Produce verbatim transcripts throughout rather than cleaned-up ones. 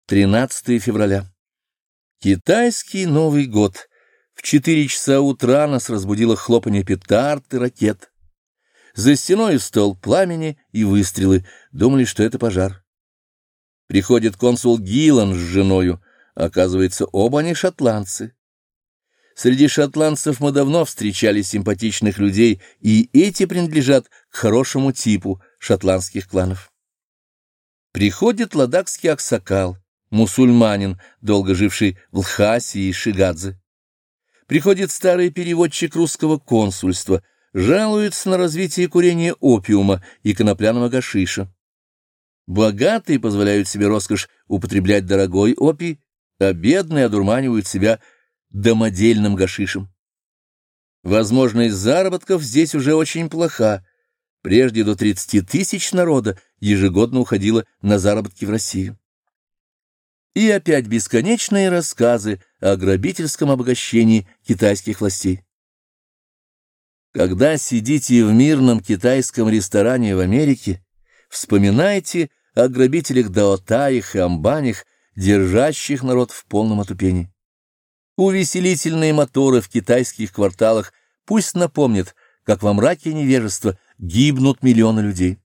тринадцатое февраля. Китайский Новый год. В четыре часа утра нас разбудило хлопанье петард и ракет. За стеной стол пламени и выстрелы. Думали, что это пожар. Приходит консул Гиллан с женою. Оказывается, оба они шотландцы. Среди шотландцев мы давно встречали симпатичных людей, и эти принадлежат к хорошему типу шотландских кланов. Приходит ладакский аксакал, мусульманин, долго живший в Лхасе и Шигадзе. Приходит старый переводчик русского консульства, жалуется на развитие курения опиума и конопляного гашиша. Богатые позволяют себе роскошь употреблять дорогой опий, а бедные одурманивают себя домодельным гашишем. Возможность заработков здесь уже очень плоха. Прежде до тридцати тысяч народа ежегодно уходило на заработки в Россию. И опять бесконечные рассказы о грабительском обогащении китайских властей. Когда сидите в мирном китайском ресторане в Америке, вспоминайте о грабителях даотаях и амбанях, держащих народ в полном отупении. Увеселительные моторы в китайских кварталах пусть напомнят, как во мраке невежества гибнут миллионы людей.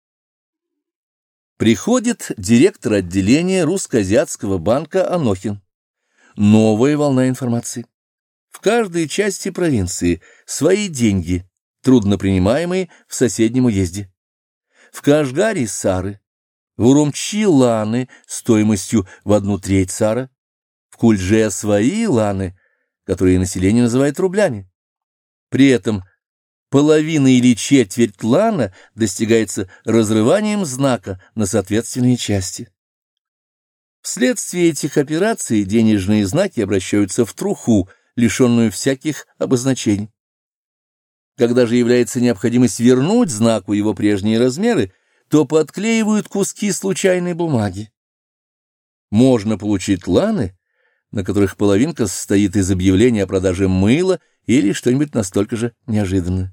Приходит директор отделения русско-азиатского банка Анохин. Новая волна информации. В каждой части провинции свои деньги, труднопринимаемые в соседнем уезде. В Кашгаре сары, в Урумчи ланы стоимостью в одну треть сара, в Кульже свои ланы, которые население называет рублями. При этом половина или четверть лана достигается разрыванием знака на соответственные части. Вследствие этих операций денежные знаки обращаются в труху, лишенную всяких обозначений. Когда же является необходимость вернуть знаку его прежние размеры, то подклеивают куски случайной бумаги. Можно получить ланы, на которых половинка состоит из объявления о продаже мыла или что-нибудь настолько же неожиданное.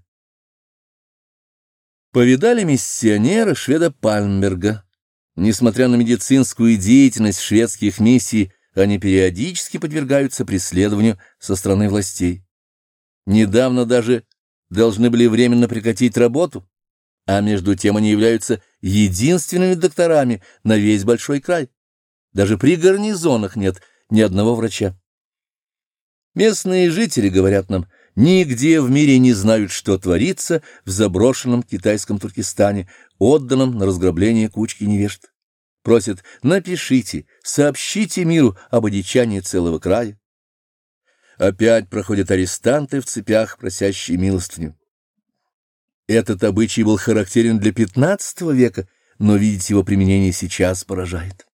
Повидали миссионера шведа Пальмберга. Несмотря на медицинскую деятельность шведских миссий, они периодически подвергаются преследованию со стороны властей. Недавно даже должны были временно прекратить работу, а между тем они являются единственными докторами на весь большой край. Даже при гарнизонах нет ни одного врача. Местные жители, говорят нам, нигде в мире не знают, что творится в заброшенном китайском Туркестане, отданном на разграбление кучки невежд. Просят: напишите, сообщите миру об одичании целого края. Опять проходят арестанты в цепях, просящие милостыню. Этот обычай был характерен для пятнадцатого века, но видеть его применение сейчас поражает.